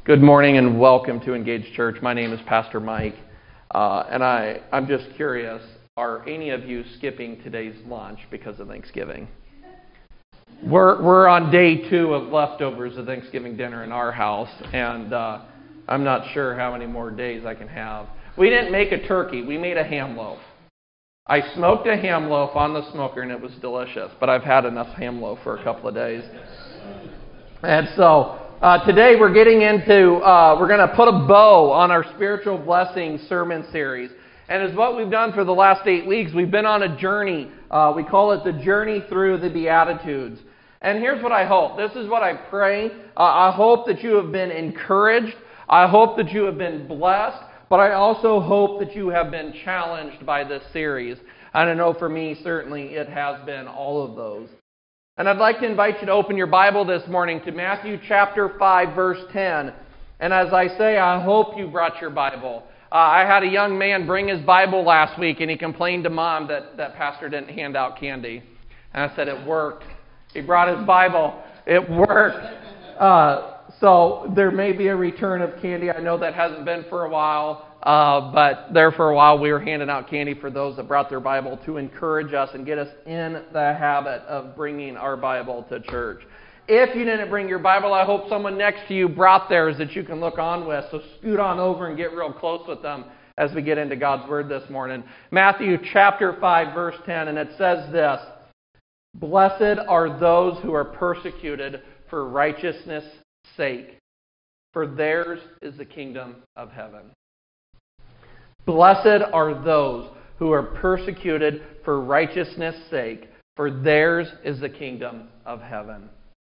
Good morning and welcome to Engage Church. My name is Pastor Mike, and I'm just curious, are any of you skipping today's lunch because of Thanksgiving? We're on day 2 of leftovers of Thanksgiving dinner in our house, and I'm not sure how many more days I can have. We didn't make a turkey. We made a ham loaf. I smoked a ham loaf on the smoker, and it was delicious, but I've had enough ham loaf for a couple of days. And so today we're getting into, we're going to put a bow on our Spiritual Blessings sermon series. And as what we've done for the last 8 weeks, we've been on a journey. We call it the journey through the Beatitudes. And here's what I hope. This is what I pray. I hope that you have been encouraged. I hope that you have been blessed. But I also hope that you have been challenged by this series. And I know for me, certainly, it has been all of those. And I'd like to invite you to open your Bible this morning to Matthew chapter 5, verse 10. And as I say, I hope you brought your Bible. I had a young man bring his Bible last week, and he complained to Mom that Pastor didn't hand out candy. And I said, it worked. He brought his Bible. It worked. So there may be a return of candy. I know that hasn't been for a while. But there for a while we were handing out candy for those that brought their Bible to encourage us and get us in the habit of bringing our Bible to church. If you didn't bring your Bible, I hope someone next to you brought theirs that you can look on with. So scoot on over and get real close with them as we get into God's Word this morning. Matthew chapter 5, verse 10, and it says this: Blessed are those who are persecuted for righteousness' sake, for theirs is the kingdom of heaven. Blessed are those who are persecuted for righteousness' sake, for theirs is the kingdom of heaven.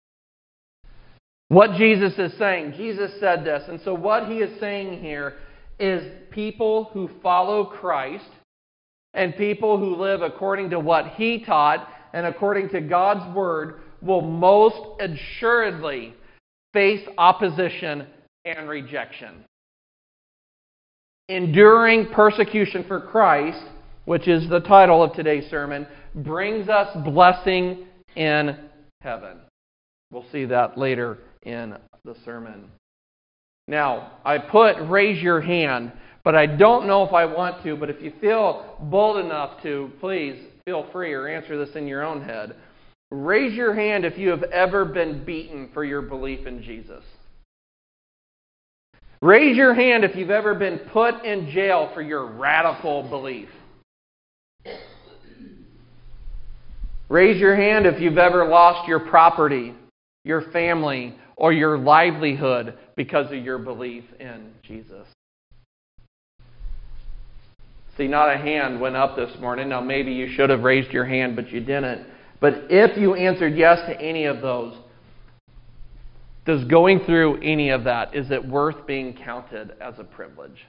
What Jesus is saying, Jesus said this, and so what he is saying here is people who follow Christ and people who live according to what he taught and according to God's word will most assuredly face opposition and rejection. Enduring persecution for Christ, which is the title of today's sermon, brings us blessing in heaven. We'll see that later in the sermon. Now, I put raise your hand, but I don't know if I want to, but if you feel bold enough to, please feel free or answer this in your own head. Raise your hand if you have ever been beaten for your belief in Jesus. Raise your hand if you've ever been put in jail for your radical belief. Raise your hand if you've ever lost your property, your family, or your livelihood because of your belief in Jesus. See, not a hand went up this morning. Now, maybe you should have raised your hand, but you didn't. But if you answered yes to any of those, does going through any of that, is it worth being counted as a privilege?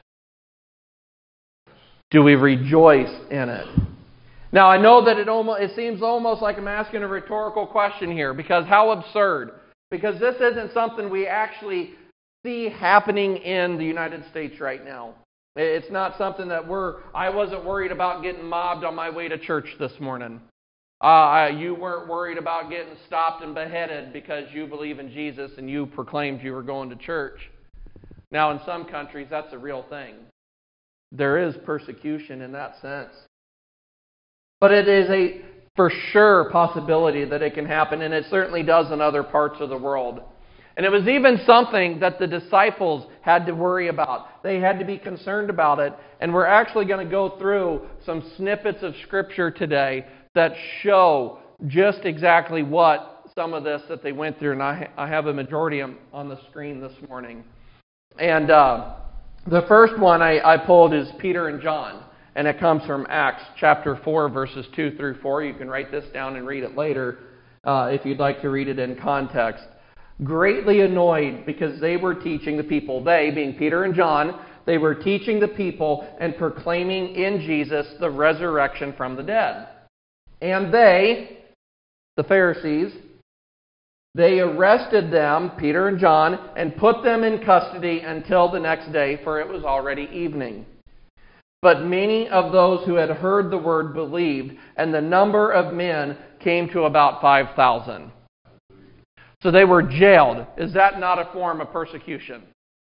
Do we rejoice in it? Now, I know that it seems almost like I'm asking a rhetorical question here, because how absurd. Because this isn't something we actually see happening in the United States right now. It's not something that I wasn't worried about getting mobbed on my way to church this morning. You weren't worried about getting stopped and beheaded because you believe in Jesus and you proclaimed you were going to church. Now, in some countries, that's a real thing. There is persecution in that sense. But it is a for sure possibility that it can happen, and it certainly does in other parts of the world. And it was even something that the disciples had to worry about. They had to be concerned about it. And we're actually going to go through some snippets of Scripture today that show just exactly what some of this that they went through. And I have a majority on the screen this morning. And the first one I pulled is Peter and John. And it comes from Acts chapter 4, verses 2 through 4. You can write this down and read it later if you'd like to read it in context. Greatly annoyed because they were teaching the people, they being Peter and John, they were teaching the people and proclaiming in Jesus the resurrection from the dead. And they, the Pharisees, they arrested them, Peter and John, and put them in custody until the next day, for it was already evening. But many of those who had heard the word believed, and the number of men came to about 5,000. So they were jailed. Is that not a form of persecution?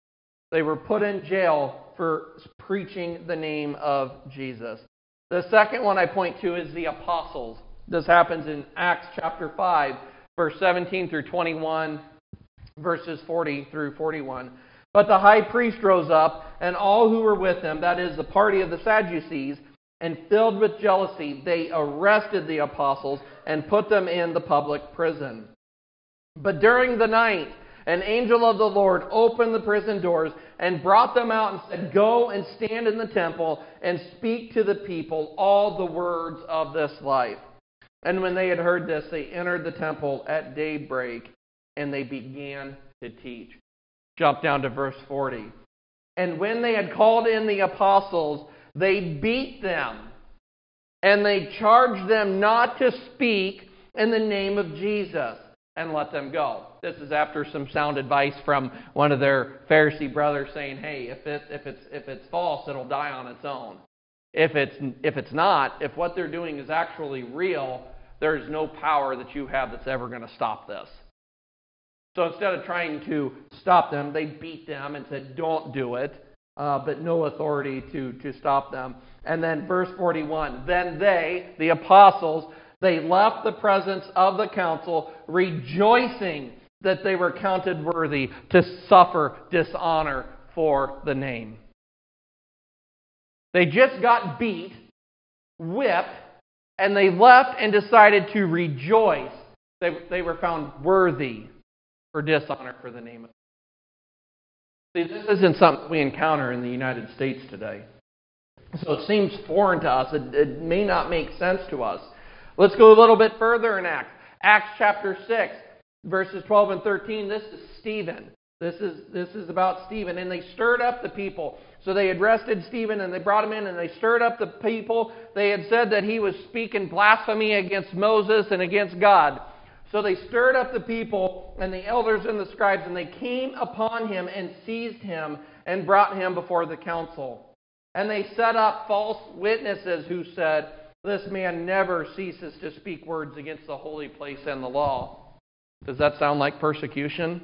They were put in jail for preaching the name of Jesus. The second one I point to is the apostles. This happens in Acts chapter 5, verse 17 through 21, verses 40 through 41. But the high priest rose up, and all who were with him, that is, the party of the Sadducees, and filled with jealousy, they arrested the apostles and put them in the public prison. But during the night, an angel of the Lord opened the prison doors and brought them out and said, "Go and stand in the temple and speak to the people all the words of this life." And when they had heard this, they entered the temple at daybreak, and they began to teach. Jump down to verse 40. And when they had called in the apostles, they beat them, and they charged them not to speak in the name of Jesus, and let them go. This is after some sound advice from one of their Pharisee brothers saying, "Hey, if it's false, it'll die on its own. If it's not, if what they're doing is actually real, there's no power that you have that's ever going to stop this." So instead of trying to stop them, they beat them and said, "Don't do it," but no authority to stop them. And then verse 41, then they, the apostles, they left the presence of the council, rejoicing that they were counted worthy to suffer dishonor for the name. They just got beat, whipped, and they left and decided to rejoice. They were found worthy for dishonor for the name of God. See, this isn't something we encounter in the United States today. So it seems foreign to us. It may not make sense to us. Let's go a little bit further in Acts. Acts chapter 6, verses 12 and 13. This is Stephen. This is about Stephen. And they stirred up the people. So they had arrested Stephen and they brought him in and they stirred up the people. They had said that he was speaking blasphemy against Moses and against God. So they stirred up the people and the elders and the scribes, and they came upon him and seized him and brought him before the council. And they set up false witnesses who said, "This man never ceases to speak words against the holy place and the law." Does that sound like persecution?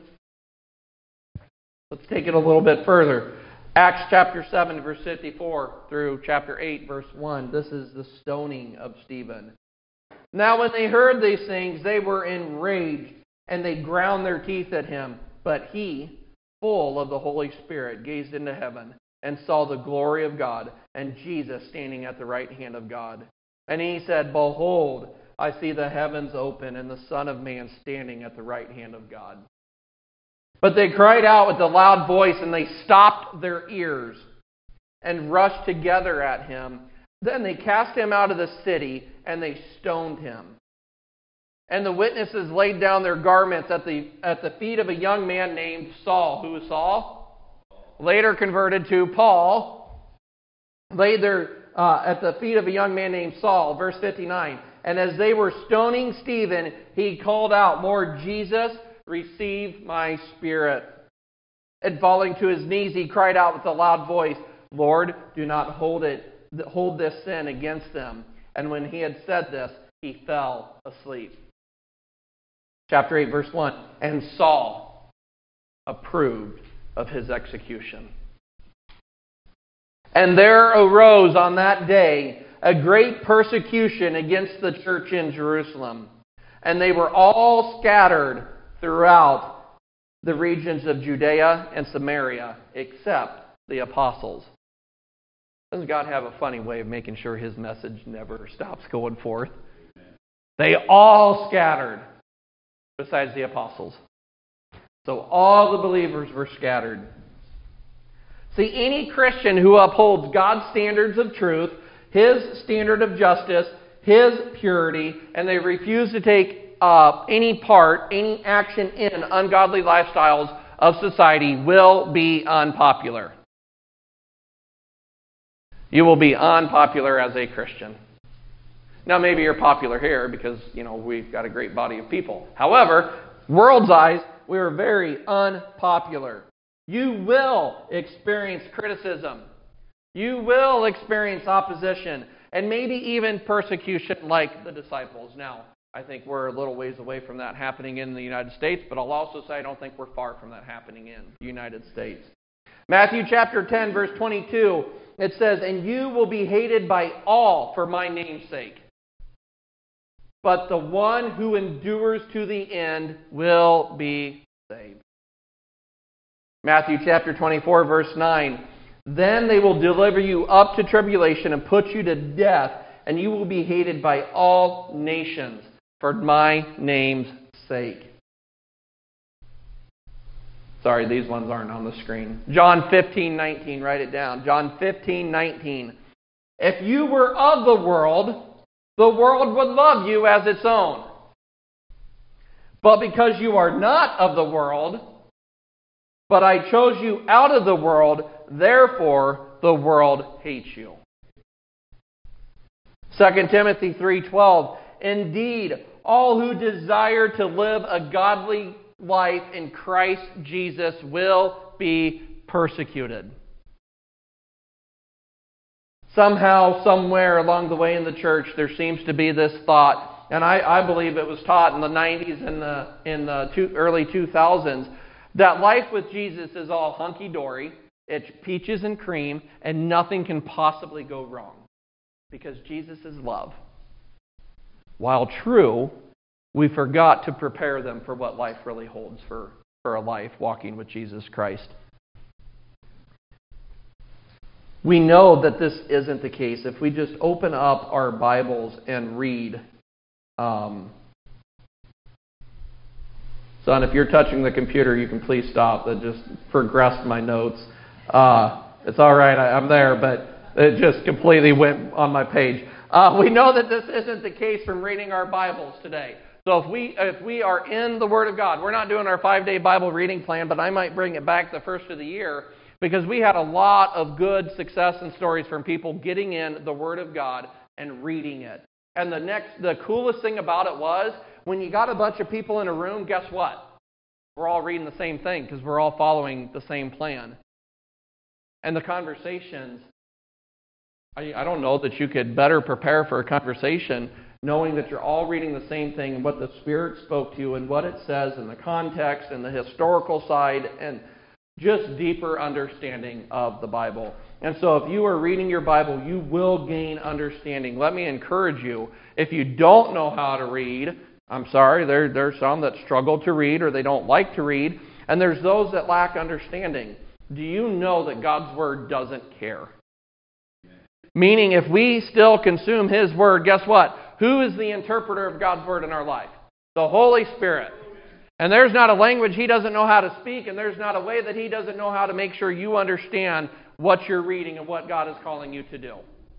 Let's take it a little bit further. Acts chapter 7, verse 54 through chapter 8, verse 1. This is the stoning of Stephen. Now when they heard these things, they were enraged, and they ground their teeth at him. But he, full of the Holy Spirit, gazed into heaven and saw the glory of God and Jesus standing at the right hand of God. And he said, "Behold, I see the heavens open and the Son of Man standing at the right hand of God." But they cried out with a loud voice, and they stopped their ears and rushed together at him. Then they cast him out of the city, and they stoned him. And the witnesses laid down their garments at the feet of a young man named Saul. Who was Saul? Later converted to Paul. Laid their at the feet of a young man named Saul. Verse 59. And as they were stoning Stephen, he called out, "Lord Jesus, receive my spirit." And falling to his knees, he cried out with a loud voice, "Lord, do not hold this sin against them." And when he had said this, he fell asleep. Chapter 8, verse 1. And Saul approved of his execution. And there arose on that day a great persecution against the church in Jerusalem. And they were all scattered throughout the regions of Judea and Samaria, except the apostles. Doesn't God have a funny way of making sure his message never stops going forth? They all scattered, besides the apostles. So all the believers were scattered. See, any Christian who upholds God's standards of truth, his standard of justice, his purity, and they refuse to take any action in ungodly lifestyles of society will be unpopular. You will be unpopular as a Christian. Now, maybe you're popular here because, we've got a great body of people. However, world's eyes, we are very unpopular. You will experience criticism. You will experience opposition, and maybe even persecution like the disciples. Now, I think we're a little ways away from that happening in the United States, but I'll also say I don't think we're far from that happening in the United States. Matthew chapter 10, verse 22, it says, "And you will be hated by all for my name's sake. But the one who endures to the end will be saved." Matthew chapter 24, verse 9, "Then they will deliver you up to tribulation and put you to death, and you will be hated by all nations for my name's sake." Sorry, these ones aren't on the screen. John 15:19, write it down. John 15:19. "If you were of the world would love you as its own. But because you are not of the world, but I chose you out of the world, therefore the world hates you." 2 Timothy 3:12. "Indeed, all who desire to live a godly life in Christ Jesus will be persecuted." Somehow, somewhere along the way in the church, there seems to be this thought, and I believe it was taught in the 90s and early 2000s, that life with Jesus is all hunky-dory, it's peaches and cream, and nothing can possibly go wrong, because Jesus is love. While true, we forgot to prepare them for what life really holds for a life walking with Jesus Christ. We know that this isn't the case. If we just open up our Bibles and read, son, if you're touching the computer, you can please stop. That just progressed my notes. It's all right, I'm there, but it just completely went on my page. We know that this isn't the case from reading our Bibles today. So if we are in the Word of God, we're not doing our 5-day Bible reading plan, but I might bring it back the first of the year, because we had a lot of good success and stories from people getting in the Word of God and reading it. And the coolest thing about it was, when you got a bunch of people in a room, guess what? We're all reading the same thing because we're all following the same plan. And the conversations, I don't know that you could better prepare for a conversation knowing that you're all reading the same thing and what the Spirit spoke to you and what it says and the context and the historical side and just deeper understanding of the Bible. And so if you are reading your Bible, you will gain understanding. Let me encourage you, if you don't know how to read, I'm sorry, there's some that struggle to read or they don't like to read, and there's those that lack understanding. Do you know that God's Word doesn't care? Meaning, if we still consume His Word, guess what? Who is the interpreter of God's Word in our life? The Holy Spirit. And there's not a language He doesn't know how to speak, and there's not a way that He doesn't know how to make sure you understand what you're reading and what God is calling you to do.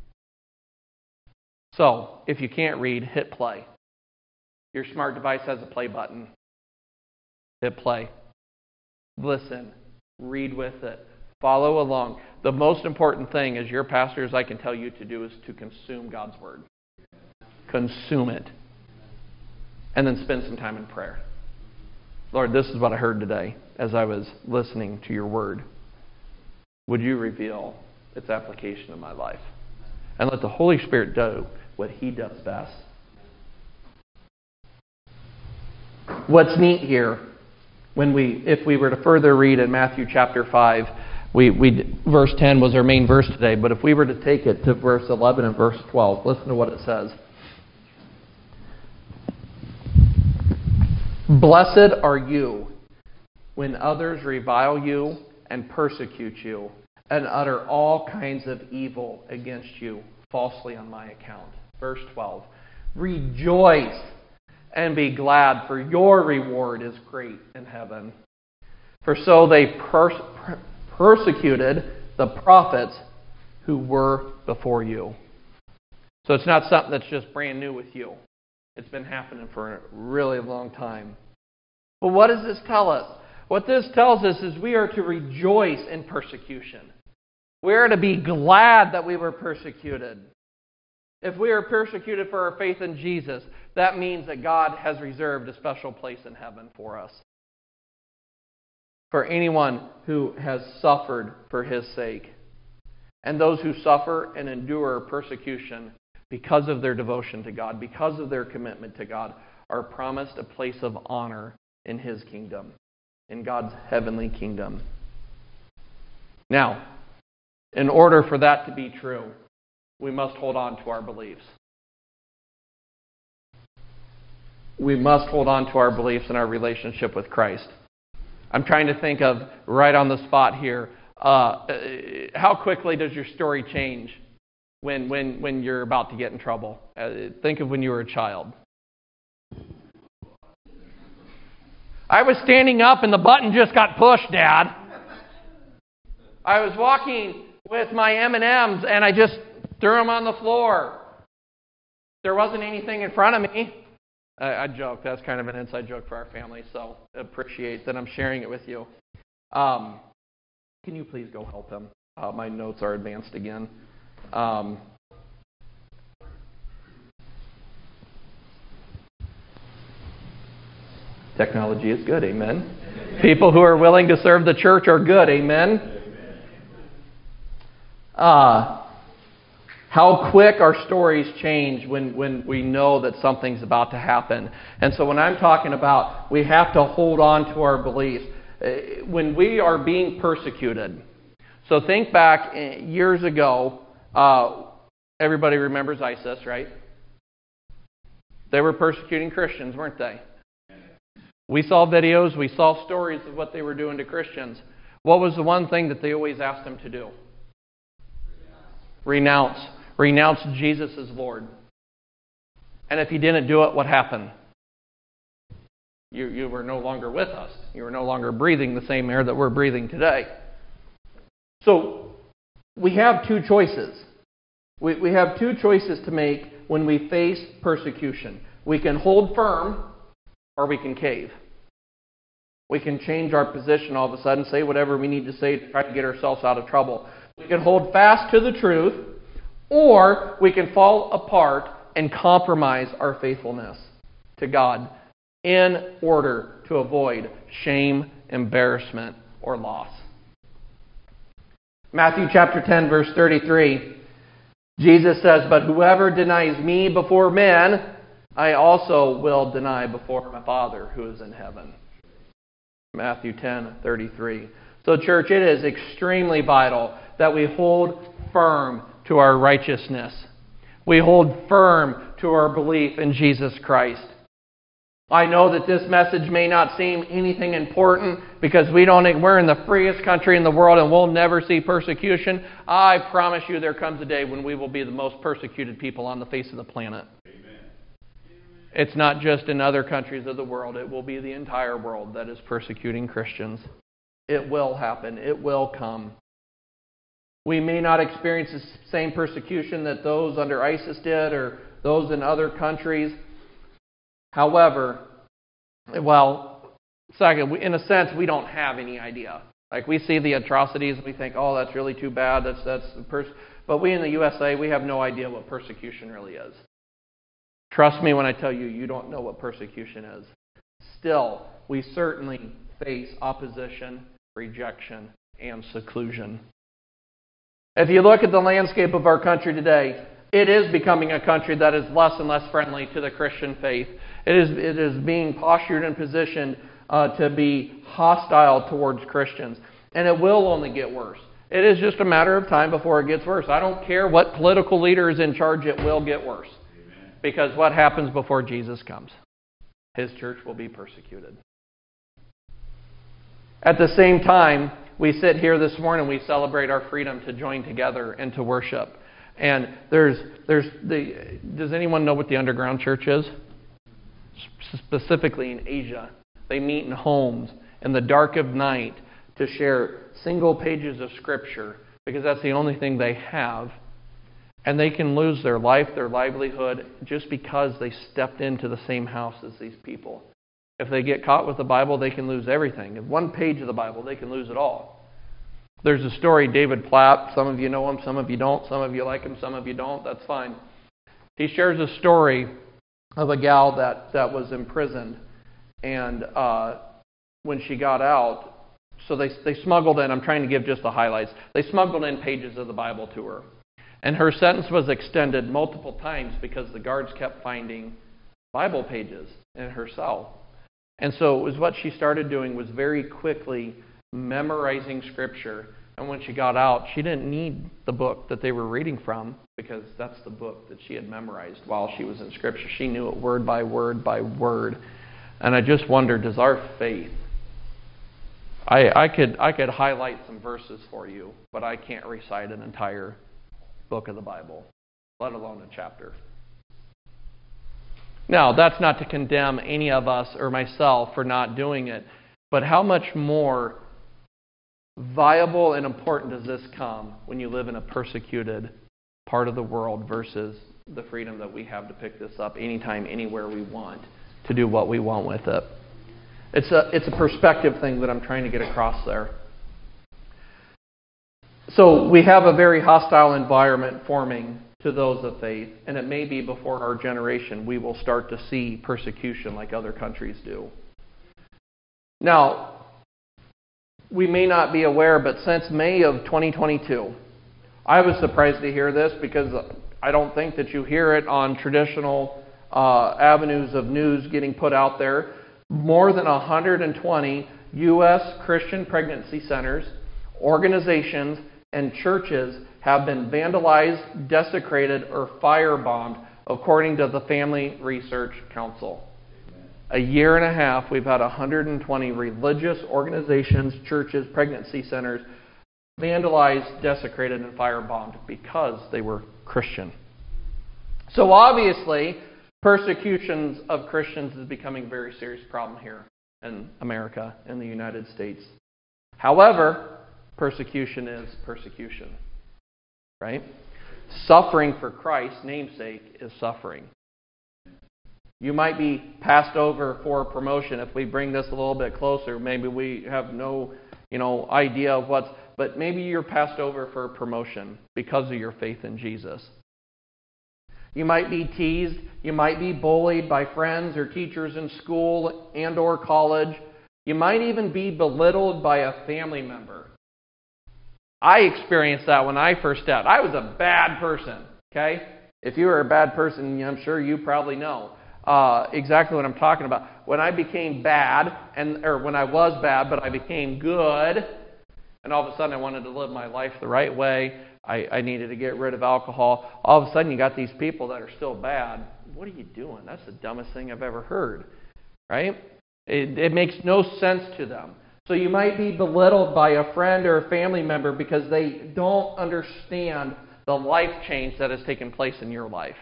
So, if you can't read, hit play. Your smart device has a play button. Hit play. Listen. Read with it. Follow along. The most important thing as your pastors I can tell you to do is to consume God's Word. Consume it. And then spend some time in prayer. Lord, this is what I heard today as I was listening to your Word. Would you reveal its application in my life? And let the Holy Spirit do what He does best. What's neat here, if we were to further read in Matthew chapter 5, verse 10 was our main verse today, but if we were to take it to verse 11 and verse 12, listen to what it says. "Blessed are you when others revile you and persecute you and utter all kinds of evil against you falsely on my account." Verse 12. "Rejoice and be glad, for your reward is great in heaven. For so they persecuted the prophets who were before you." So it's not something that's just brand new with you. It's been happening for a really long time. But what does this tell us? What this tells us is we are to rejoice in persecution. We are to be glad that we were persecuted. If we are persecuted for our faith in Jesus, that means that God has reserved a special place in heaven for us. For anyone who has suffered for His sake. And those who suffer and endure persecution because of their devotion to God, because of their commitment to God, are promised a place of honor in His kingdom, in God's heavenly kingdom. Now, in order for that to be true, we must hold on to our beliefs. We must hold on to our beliefs and our relationship with Christ. I'm trying to think of, right on the spot here, how quickly does your story change when you're about to get in trouble? Think of when you were a child. I was standing up and the button just got pushed, Dad. I was walking with my M&Ms and I just threw them on the floor. There wasn't anything in front of me. I joke. That's kind of an inside joke for our family, so I appreciate that I'm sharing it with you. Can you please go help him? My notes are advanced again. Technology is good, amen. People who are willing to serve the church are good, amen. How quick our stories change when we know that something's about to happen. And so when I'm talking about we have to hold on to our beliefs, when we are being persecuted. So think back years ago, everybody remembers ISIS, right? They were persecuting Christians, weren't they? We saw videos, we saw stories of what they were doing to Christians. What was the one thing that they always asked them to do? Renounce. Renounce Jesus as Lord. And if you didn't do it, what happened? You were no longer with us. You were no longer breathing the same air that we're breathing today. So we have two choices. We have two choices to make when we face persecution. We can hold firm or we can cave. We can change our position all of a sudden, say whatever we need to say to try to get ourselves out of trouble. We can hold fast to the truth, or we can fall apart and compromise our faithfulness to God in order to avoid shame, embarrassment, or loss. Matthew chapter 10, verse 33, Jesus says, "But whoever denies me before men, I also will deny before my Father who is in heaven." Matthew 10:33. So church, it is extremely vital that we hold firm to our righteousness. We hold firm to our belief in Jesus Christ. I know that this message may not seem anything important because we're in the freest country in the world and we'll never see persecution. I promise you there comes a day when we will be the most persecuted people on the face of the planet. Amen. It's not just in other countries of the world. It will be the entire world that is persecuting Christians. It will happen. It will come. We may not experience the same persecution that those under ISIS did or those in other countries. However, second, in a sense, we don't have any idea. Like we see the atrocities and we think, oh, that's really too bad. But we in the USA, we have no idea what persecution really is. Trust me when I tell you, you don't know what persecution is. Still, we certainly face opposition, rejection, and seclusion. If you look at the landscape of our country today, it is becoming a country that is less and less friendly to the Christian faith. It is being postured and positioned to be hostile towards Christians. And it will only get worse. It is just a matter of time before it gets worse. I don't care what political leader is in charge, it will get worse. Amen. Because what happens before Jesus comes? His church will be persecuted. At the same time, we sit here this morning, we celebrate our freedom to join together and to worship. And does anyone know what the underground church is? Specifically in Asia. They meet in homes in the dark of night to share single pages of Scripture because that's the only thing they have. And they can lose their life, their livelihood, just because they stepped into the same house as these people. If they get caught with the Bible, they can lose everything. If one page of the Bible, they can lose it all. There's a story, David Platt. Some of you know him, some of you don't. Some of you like him, some of you don't. That's fine. He shares a story of a gal that was imprisoned. And when she got out, so they smuggled in, I'm trying to give just the highlights. They smuggled in pages of the Bible to her. And her sentence was extended multiple times because the guards kept finding Bible pages in her cell. And so it was what she started doing was very quickly memorizing Scripture And when she got out, she didn't need the book that they were reading from because that's the book that she had memorized while she was in Scripture. She knew it word by word by word. And I just wonder, does our faith... I could highlight some verses for you, but I can't recite an entire book of the Bible, let alone a chapter. Now, that's not to condemn any of us or myself for not doing it, but how much more viable and important does this come when you live in a persecuted part of the world versus the freedom that we have to pick this up anytime, anywhere we want, to do what we want with it? It's a perspective thing that I'm trying to get across there. So we have a very hostile environment forming to those of faith, and it may be before our generation we will start to see persecution like other countries do. Now, we may not be aware, but since May of 2022, I was surprised to hear this because I don't think that you hear it on traditional avenues of news getting put out there. More than 120 U.S. Christian pregnancy centers, organizations, and churches have been vandalized, desecrated, or firebombed, according to the Family Research Council. A year and a half, we've had 120 religious organizations, churches, pregnancy centers vandalized, desecrated, and firebombed because they were Christian. So obviously, persecutions of Christians is becoming a very serious problem here in America, in the United States. However, persecution is persecution, right? Suffering for Christ's namesake is suffering. You might be passed over for a promotion. If we bring this a little bit closer, maybe we have no, idea of what's, but maybe you're passed over for a promotion because of your faith in Jesus. You might be teased. You might be bullied by friends or teachers in school and or college. You might even be belittled by a family member. I experienced that when I first started. I was a bad person, okay? If you were a bad person, I'm sure you probably know exactly what I'm talking about. When I became bad, or when I was bad, but I became good, and all of a sudden I wanted to live my life the right way, I needed to get rid of alcohol. All of a sudden you got these people that are still bad. What are you doing? That's the dumbest thing I've ever heard, right? It makes no sense to them. So you might be belittled by a friend or a family member because they don't understand the life change that has taken place in your life.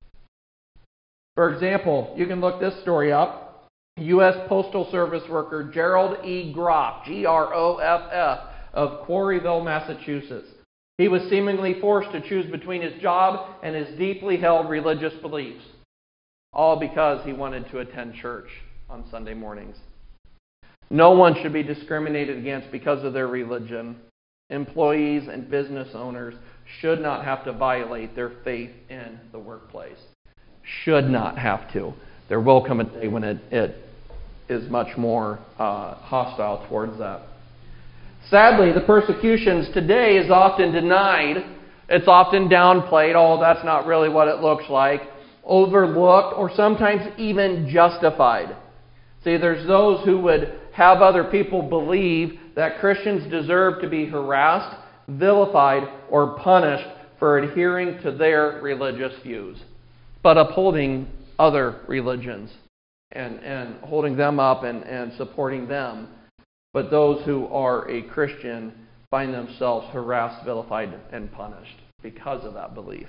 For example, you can look this story up. U.S. Postal Service worker Gerald E. Groff, Groff, of Quarryville, Massachusetts. He was seemingly forced to choose between his job and his deeply held religious beliefs, all because he wanted to attend church on Sunday mornings. No one should be discriminated against because of their religion. Employees and business owners should not have to violate their faith in the workplace. Should not have to. There will come a day when it is much more hostile towards that. Sadly, the persecutions today is often denied. It's often downplayed. Oh, that's not really what it looks like. Overlooked, or sometimes even justified. See, there's those who would have other people believe that Christians deserve to be harassed, vilified, or punished for adhering to their religious views, but upholding other religions and holding them up and supporting them. But those who are a Christian find themselves harassed, vilified, and punished because of that belief.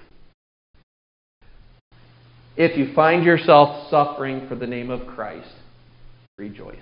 If you find yourself suffering for the name of Christ, rejoice.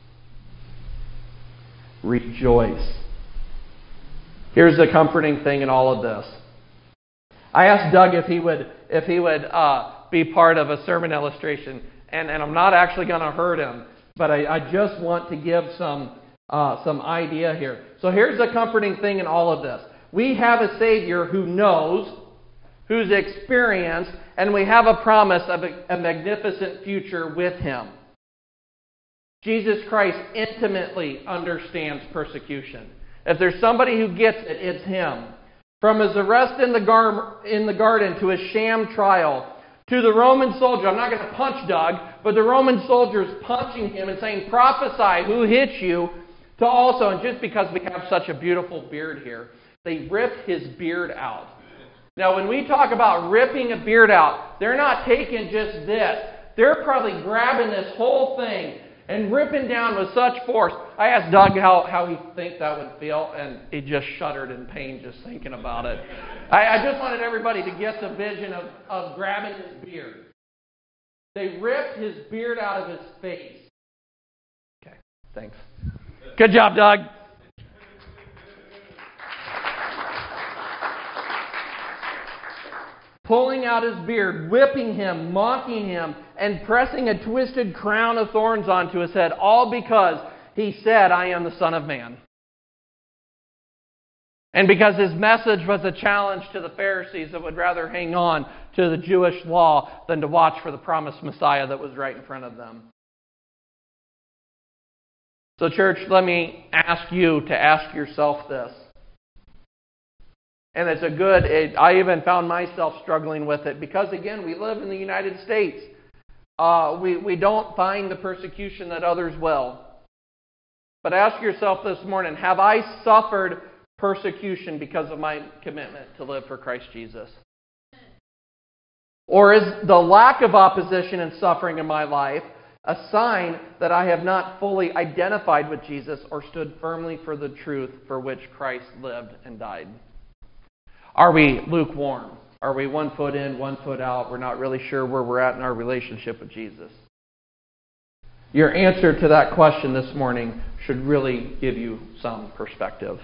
Rejoice. Here's the comforting thing in all of this. I asked Doug if he would be part of a sermon illustration, and I'm not actually going to hurt him, but I just want to give some idea here. So here's the comforting thing in all of this. We have a Savior who knows, who's experienced, and we have a promise of a magnificent future with Him. Jesus Christ intimately understands persecution. If there's somebody who gets it, it's Him. From His arrest in the garden to His sham trial, to the Roman soldier, I'm not going to punch Doug, but the Roman soldiers punching Him and saying, prophesy, who hit you? to also, and just because we have such a beautiful beard here, they ripped his beard out. Now, when we talk about ripping a beard out, they're not taking just this. They're probably grabbing this whole thing and ripping down with such force. I asked Doug how he thinks that would feel, and he just shuddered in pain just thinking about it. I just wanted everybody to get the vision of grabbing his beard. They ripped his beard out of his face. Okay, thanks. Good job, Doug. Pulling out his beard, whipping him, mocking him, and pressing a twisted crown of thorns onto his head, all because he said, I am the Son of Man. And because his message was a challenge to the Pharisees that would rather hang on to the Jewish law than to watch for the promised Messiah that was right in front of them. So, church, let me ask you to ask yourself this. And it's I even found myself struggling with it because, again, we live in the United States. We don't find the persecution that others will. But ask yourself this morning, have I suffered persecution because of my commitment to live for Christ Jesus? Or is the lack of opposition and suffering in my life a sign that I have not fully identified with Jesus or stood firmly for the truth for which Christ lived and died? Are we lukewarm? Are we 1 foot in, 1 foot out? We're not really sure where we're at in our relationship with Jesus. Your answer to that question this morning should really give you some perspective.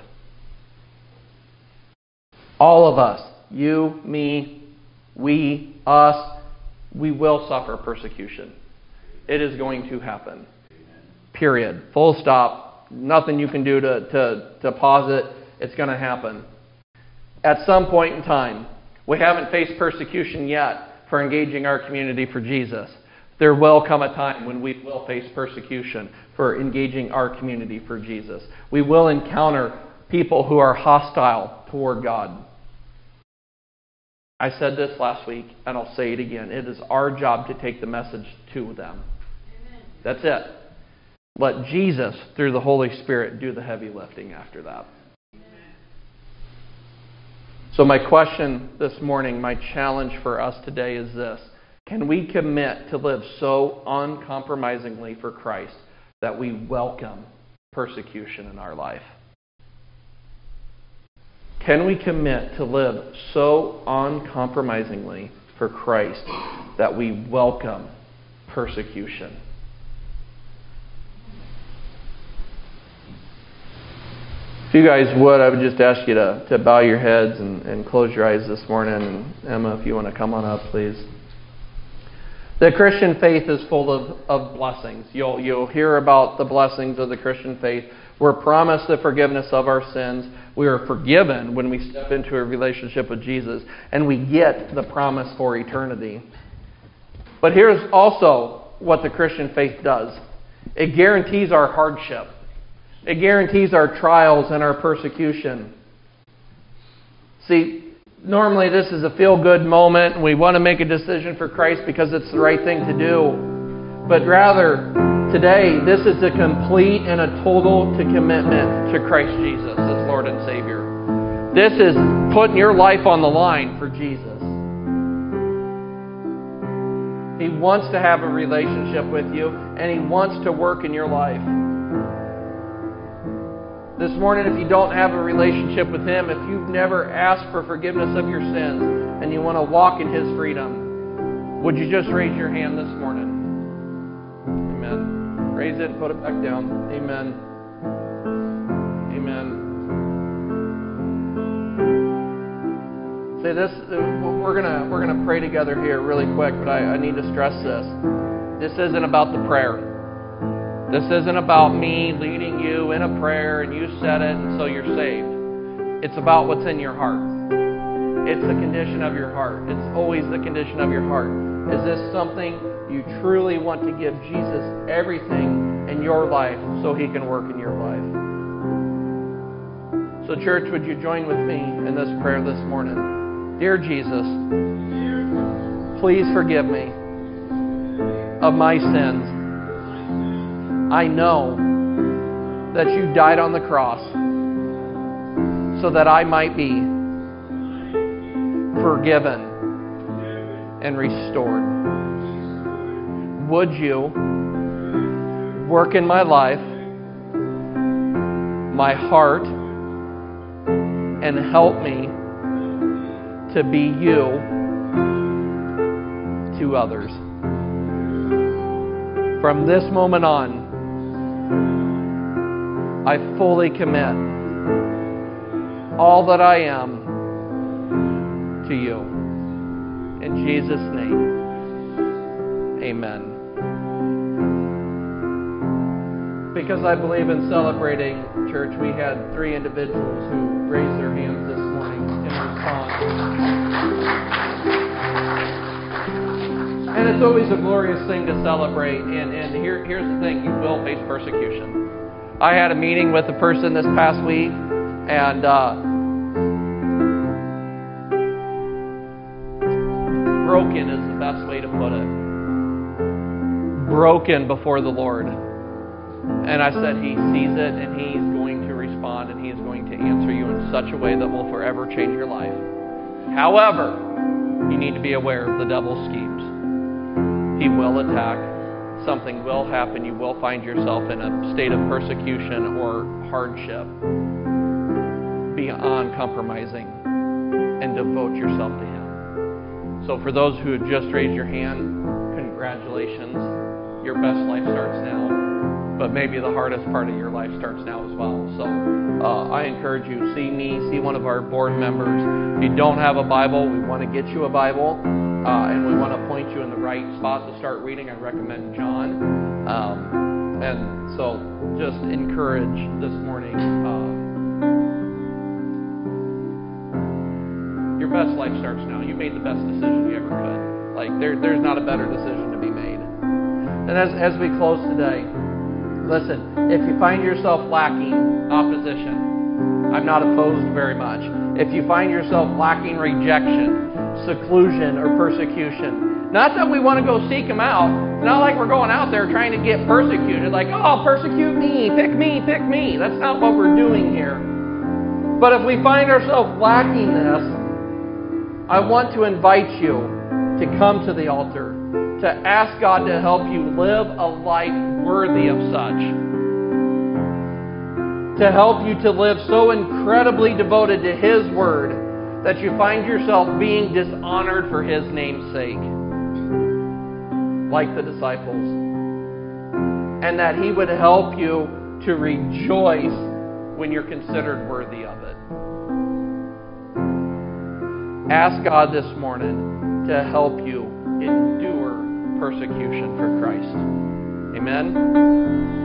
All of us, you, me, we, us, we will suffer persecution. It is going to happen. Period. Full stop. Nothing you can do to pause it. It's going to happen. At some point in time, we haven't faced persecution yet for engaging our community for Jesus. There will come a time when we will face persecution for engaging our community for Jesus. We will encounter people who are hostile toward God. I said this last week, and I'll say it again. It is our job to take the message to them. Amen. That's it. Let Jesus, through the Holy Spirit, do the heavy lifting after that. So my question this morning, my challenge for us today is this. Can we commit to live so uncompromisingly for Christ that we welcome persecution in our life? Can we commit to live so uncompromisingly for Christ that we welcome persecution? If you guys would, I would just ask you to bow your heads and close your eyes this morning. And Emma, if you want to come on up, please. The Christian faith is full of blessings. You'll hear about the blessings of the Christian faith. We're promised the forgiveness of our sins. We are forgiven when we step into a relationship with Jesus. And we get the promise for eternity. But here's also what the Christian faith does. It guarantees our hardship. It guarantees our trials and our persecution. See, normally this is a feel-good moment and we want to make a decision for Christ because it's the right thing to do. But rather, today, this is a complete and a total commitment to Christ Jesus as Lord and Savior. This is putting your life on the line for Jesus. He wants to have a relationship with you and He wants to work in your life. This morning, if you don't have a relationship with Him, if you've never asked for forgiveness of your sins and you want to walk in His freedom, would you just raise your hand this morning? Amen. Raise it and put it back down. Amen. Amen. Say this, we're gonna pray together here really quick, but I need to stress this. This isn't about the prayer. This isn't about me leading you in a prayer and you said it and so you're saved. It's about what's in your heart. It's the condition of your heart. It's always the condition of your heart. Is this something you truly want to give Jesus everything in your life so He can work in your life? So church, would you join with me in this prayer this morning? Dear Jesus, please forgive me of my sins. I know that you died on the cross so that I might be forgiven and restored. Would you work in my life, my heart, and help me to be you to others? From this moment on, I fully commit all that I am to you. In Jesus' name, amen. Because I believe in celebrating, church, we had 3 individuals who raised their hands this morning in response. And it's always a glorious thing to celebrate. And here's the thing, you will face persecution. I had a meeting with a person this past week, and broken is the best way to put it. Broken before the Lord. And I said he sees it, and he's going to respond, and he's going to answer you in such a way that will forever change your life. However, you need to be aware of the devil's schemes. He will attack. Something will happen. You will find yourself in a state of persecution or hardship. Beyond compromising and devote yourself to Him. So for those who have just raised your hand, congratulations. Your best life starts now. But maybe the hardest part of your life starts now as well. So I encourage you, see me, see one of our board members. If you don't have a Bible, we want to get you a Bible. And we want to point you in the right spot to start reading. I recommend John. And so just encourage this morning. Your best life starts now. You made the best decision you ever could. Like there's not a better decision to be made. And as we close today, listen, if you find yourself lacking opposition, I'm not opposed very much. If you find yourself lacking rejection, seclusion, or persecution, not that we want to go seek them out. It's not like we're going out there trying to get persecuted, like, oh, persecute me, pick me, pick me. That's not what we're doing here. But if we find ourselves lacking this, I want to invite you to come to the altar, to ask God to help you live a life worthy of such. To help you to live so incredibly devoted to His Word that you find yourself being dishonored for His name's sake, like the disciples. And that He would help you to rejoice when you're considered worthy of it. Ask God this morning to help you endure persecution for Christ. Amen?